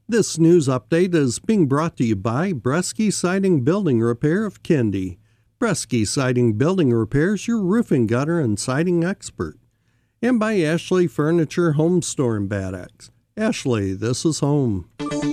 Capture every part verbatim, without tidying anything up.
This news update is being brought to you by Bresky Siding Building Repair of Kendi. Bresky Siding Building Repair is your roofing, gutter, and siding expert. And by Ashley Furniture Home Store in Bad Axe. Ashley, this is home.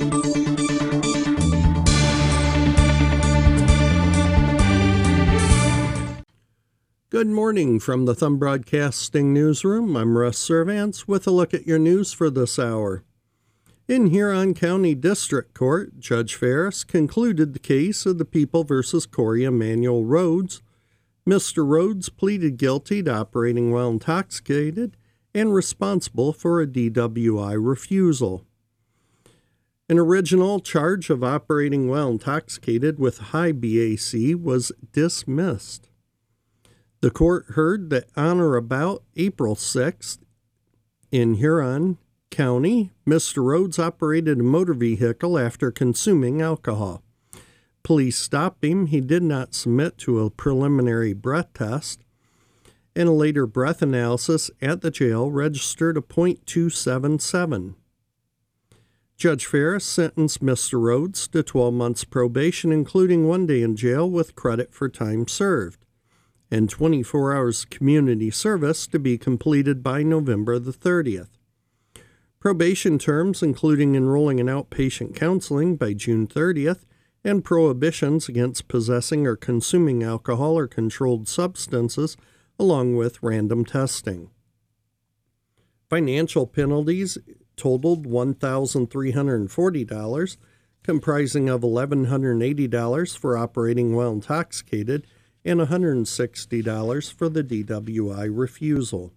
Good morning from the Thumb Broadcasting Newsroom. I'm Russ Servants with a look at your news for this hour. In Huron County District Court, Judge Ferris concluded the case of the People versus Corey Emanuel Rhodes. Mister Rhodes pleaded guilty to operating while intoxicated and responsible for a D W I refusal. An original charge of operating while intoxicated with high B A C was dismissed. The court heard that on or about April sixth in Huron County, Mister Rhodes operated a motor vehicle after consuming alcohol. Police stopped him. He did not submit to a preliminary breath test, and a later breath analysis at the jail registered a point two seven seven. Judge Ferris sentenced Mister Rhodes to twelve months probation, including one day in jail with credit for time served, and twenty-four hours community service to be completed by November the thirtieth. Probation terms, including enrolling in outpatient counseling by June thirtieth, and prohibitions against possessing or consuming alcohol or controlled substances, along with random testing. Financial penalties totaled one thousand three hundred forty dollars, comprising of one thousand one hundred eighty dollars for operating while intoxicated and one hundred sixty dollars for the D W I refusal.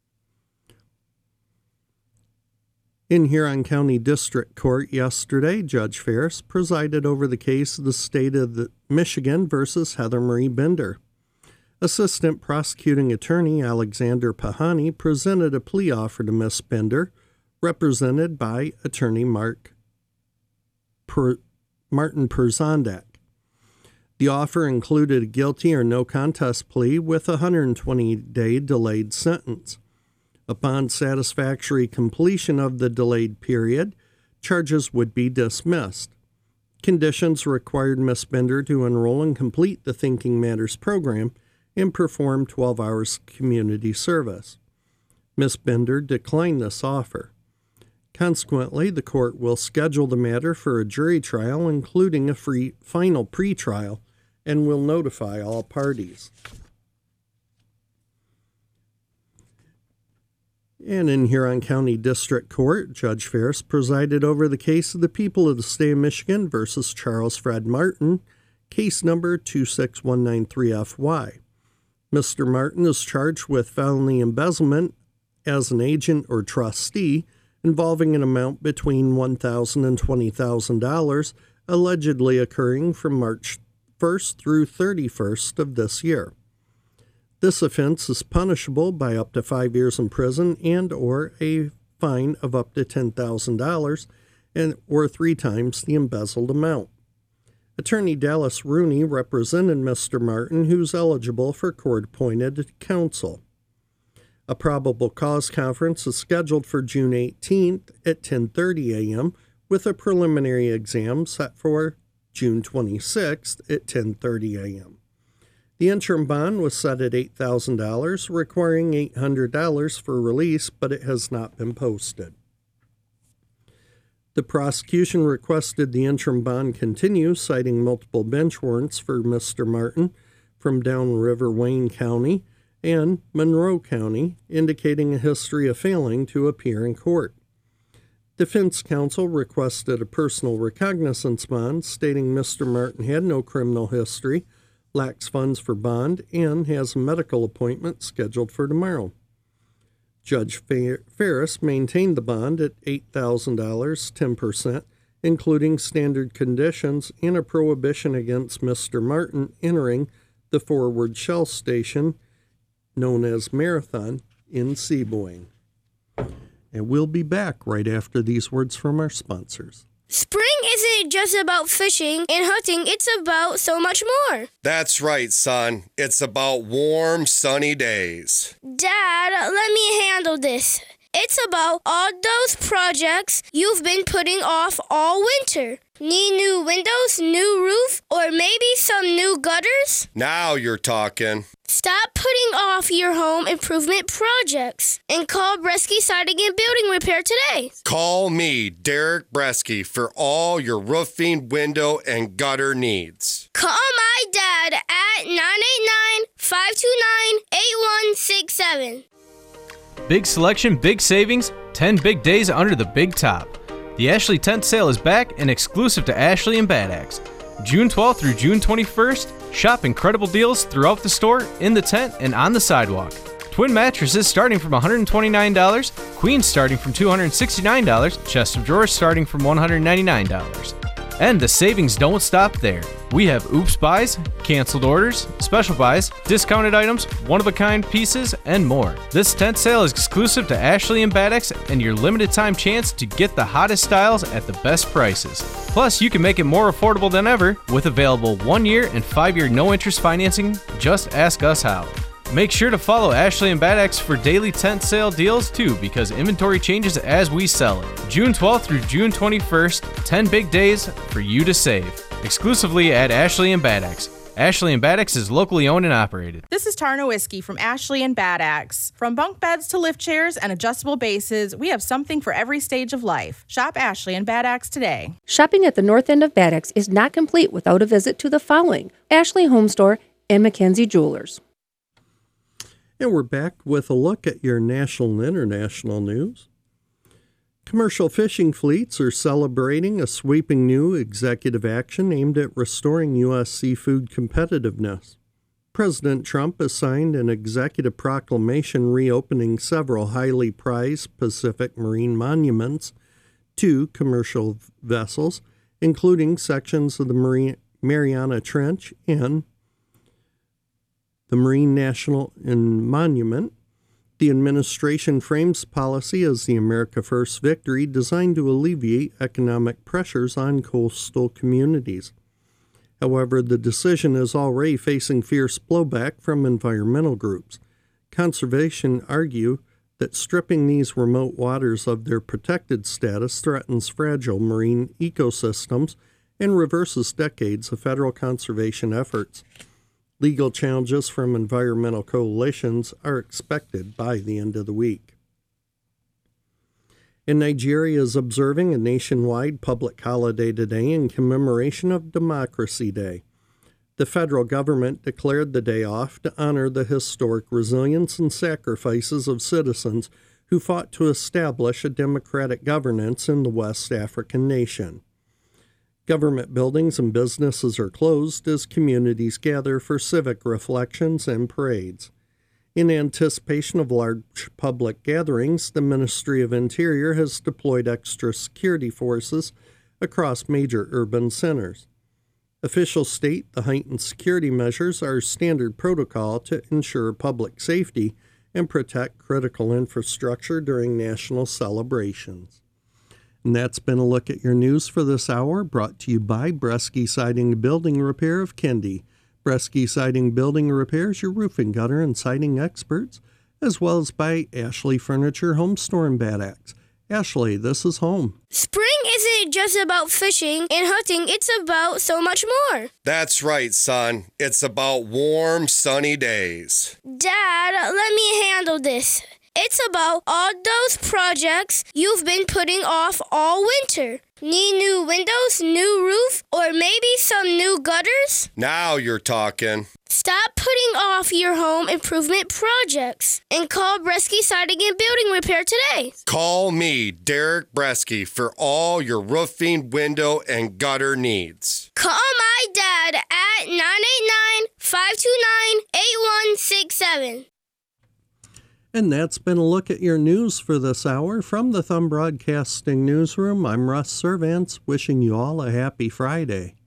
In Huron County District Court yesterday, Judge Ferris presided over the case of the state of the Michigan versus Heather Marie Bender. Assistant Prosecuting Attorney Alexander Pahani presented a plea offer to Miss Bender, represented by Attorney Mark per- Martin Perzondak. The offer included a guilty or no contest plea with a one hundred twenty day delayed sentence. Upon satisfactory completion of the delayed period, charges would be dismissed. Conditions required Miss Bender to enroll and complete the Thinking Matters program and perform twelve hours community service. Miss Bender declined this offer. Consequently, the court will schedule the matter for a jury trial, including a free final pretrial, and will notify all parties. And in Huron County District Court, Judge Ferris presided over the case of the People of the State of Michigan versus Charles Fred Martin, case number two six one nine three F Y. Mister Martin is charged with felony embezzlement as an agent or trustee involving an amount between one thousand dollars and twenty thousand dollars, allegedly occurring from March first through thirty-first of this year. This offense is punishable by up to five years in prison and or a fine of up to ten thousand dollars and or three times the embezzled amount. Attorney Dallas Rooney represented Mister Martin, who's eligible for court-appointed counsel. A probable cause conference is scheduled for June eighteenth at ten thirty a.m. with a preliminary exam set for June twenty-sixth at ten thirty a.m. The interim bond was set at eight thousand dollars, requiring eight hundred dollars for release, but it has not been posted. The prosecution requested the interim bond continue, citing multiple bench warrants for Mister Martin from Downriver Wayne County and Monroe County, indicating a history of failing to appear in court. Defense counsel requested a personal recognizance bond, stating Mister Martin had no criminal history, lacks funds for bond, and has a medical appointment scheduled for tomorrow. Judge Ferris maintained the bond at eight thousand dollars, ten percent, including standard conditions and a prohibition against Mister Martin entering the Forward Shell Station, known as Marathon, in Seaboing. And we'll be back right after these words from our sponsors. Spring isn't just about fishing and hunting, it's about so much more. That's right, son. It's about warm, sunny days. Dad, let me handle this. It's about all those projects you've been putting off all winter. Need new windows, new roof, or maybe some new gutters? Now you're talking. Stop putting off your home improvement projects and call Bresky Siding and Building Repair today. Call me, Derek Bresky, for all your roofing, window, and gutter needs. Call my dad at nine eight nine, five two nine, eight one six seven. Big selection, big savings, ten big days under the big top. The Ashley Tent Sale is back and exclusive to Ashley and Bad Axe. June twelfth through June twenty-first, shop incredible deals throughout the store, in the tent, and on the sidewalk. Twin mattresses starting from one hundred twenty-nine dollars, queens starting from two hundred sixty-nine dollars, chest of drawers starting from one hundred ninety-nine dollars. And the savings don't stop there. We have oops buys, canceled orders, special buys, discounted items, one-of-a-kind pieces, and more. This tent sale is exclusive to Ashley and Bad Axe and your limited time chance to get the hottest styles at the best prices. Plus, you can make it more affordable than ever with available one-year and five-year no-interest financing. Just ask us how. Make sure to follow Ashley and Bad Axe for daily tent sale deals too, because inventory changes as we sell it. June twelfth through June twenty-first, ten big days for you to save. Exclusively at Ashley and Bad Axe. Ashley and Bad Axe is locally owned and operated. This is Tarna Whiskey from Ashley and Bad Axe. From bunk beds to lift chairs and adjustable bases, we have something for every stage of life. Shop Ashley and Bad Axe today. Shopping at the north end of Bad Axe is not complete without a visit to the following: Ashley Home Store and Mackenzie Jewelers. And we're back with a look at your national and international news. Commercial fishing fleets are celebrating a sweeping new executive action aimed at restoring U S seafood competitiveness. President Trump has signed an executive proclamation reopening several highly prized Pacific marine monuments to commercial vessels, including sections of the Mar- Mariana Trench and the Marine National Monument. The administration frames policy as the America First victory designed to alleviate economic pressures on coastal communities. However, the decision is already facing fierce blowback from environmental groups. Conservation argue that stripping these remote waters of their protected status threatens fragile marine ecosystems and reverses decades of federal conservation efforts. Legal challenges from environmental coalitions are expected by the end of the week. And Nigeria is observing a nationwide public holiday today in commemoration of Democracy Day. The federal government declared the day off to honor the historic resilience and sacrifices of citizens who fought to establish a democratic governance in the West African nation. Government buildings and businesses are closed as communities gather for civic reflections and parades. In anticipation of large public gatherings, the Ministry of Interior has deployed extra security forces across major urban centers. Officials state the heightened security measures are standard protocol to ensure public safety and protect critical infrastructure during national celebrations. And that's been a look at your news for this hour, brought to you by Bresky Siding Building Repair of Kendi. Bresky Siding Building Repair is your roofing, gutter, and siding experts, as well as by Ashley Furniture Home Store in Bad Axe. Ashley, this is home. Spring isn't just about fishing and hunting, it's about so much more. That's right, son. It's about warm, sunny days. Dad, let me handle this. It's about all those projects you've been putting off all winter. Need new windows, new roof, or maybe some new gutters? Now you're talking. Stop putting off your home improvement projects and call Bresky Siding and Building Repair today. Call me, Derek Bresky, for all your roofing, window, and gutter needs. Call my dad at nine eight nine, five two nine, eight one six seven. And that's been a look at your news for this hour. From the Thumb Broadcasting Newsroom, I'm Russ Servants, wishing you all a happy Friday.